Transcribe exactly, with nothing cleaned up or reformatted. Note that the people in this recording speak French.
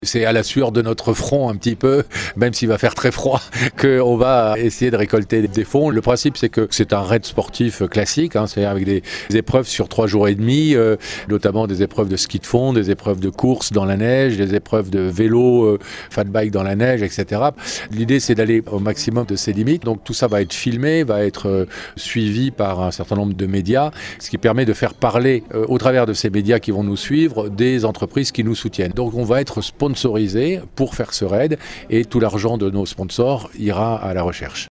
C'est à la sueur de notre front un petit peu, même s'il va faire très froid, qu'on va essayer de récolter des fonds. Le principe, c'est que c'est un raid sportif classique, hein, c'est-à-dire avec des épreuves sur trois jours et demi, euh, notamment des épreuves de ski de fond, des épreuves de course dans la neige, des épreuves de vélo, euh, fat bike dans la neige, et cetera. L'idée, c'est d'aller au maximum de ses limites. Donc tout ça va être filmé, va être euh, suivi par un certain nombre de médias, ce qui permet de faire parler, euh, au travers de ces médias qui vont nous suivre, des entreprises qui nous soutiennent. Donc on va être sponsorisé pour faire ce raid et tout l'argent de nos sponsors ira à la recherche.